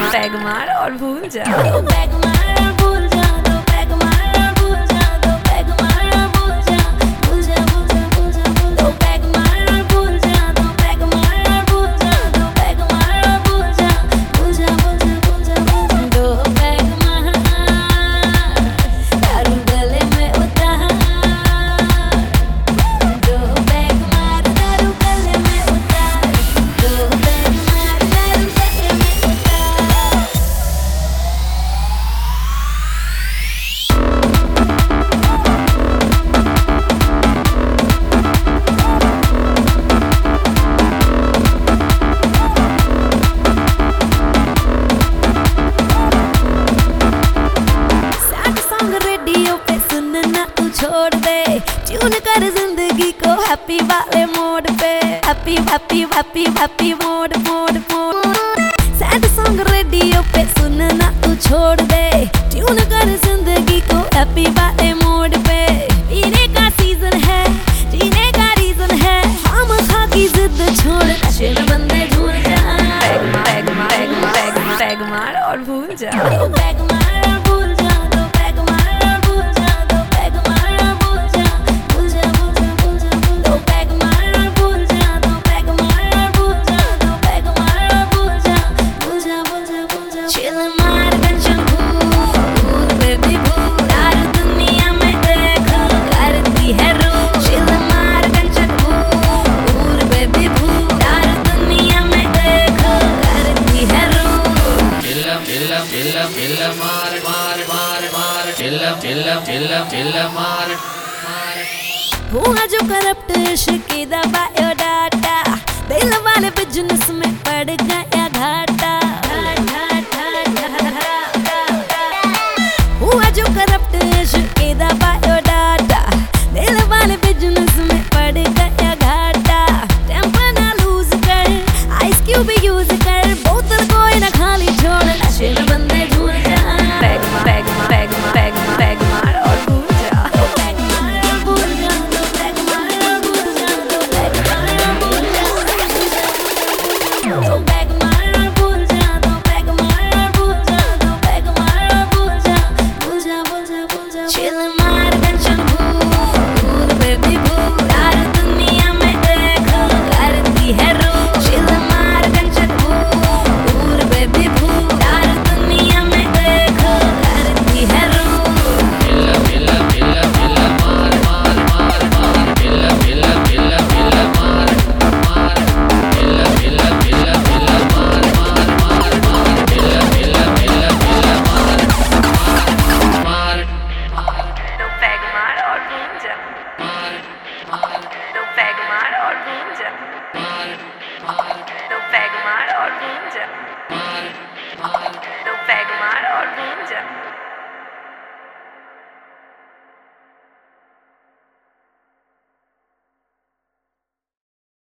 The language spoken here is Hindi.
पैग मार और भूल जा। पैग मार और भूल जा, दो पैग मार और भूल जा, दो पैग मार और भूल जा, भूल जा, भूल जा, भूल जा, दो पैग मार और भूल जा, दो पैग मार और भूल जा, दो पैग मार और भूल जा, भूल जा, भूल जा, भूल जा, दो पैग मार दारू गले में उतार, दो पैग मार दारू गले में उतार, दो पैग मार दारू गले में उतार। सैड सॉन्ग रेडियो पे सुनना तू छोड़ दे, ट्यून कर जिंदगी को हैप्पी वाले मोड पे, happy happy happy happy mode mode mode. Sad song radio पे सुनना तू छोड़ दे, ट्यून कर जिंदगी को हैप्पी वाले मोड पे। पीने का सीजन है, जीने का रीजन है, हम खा की जिद छोड़ नशे में बंदे झूल जा। पैग मार पैग मार और भूल जा। पैग मार और भूल जा, दो पैग मार और भूल जा, दो पैग मार और भूल जा, भूल जा, भूल जा, भूल जा, दो पैग मार और भूल जा, दो पैग मार और भूल जा, दो पैग मार और भूल जा, भूल जा, भूल जा, भूल जा। चिल मार गंजन भूल बेबी भूल, यार दुनिया में देखो करती है रूल। चिल मार गंजन भूल बेबी भूल, यार दुनिया में देखो करती है रूल। हुआ जो करप्ट इश्क की दबाए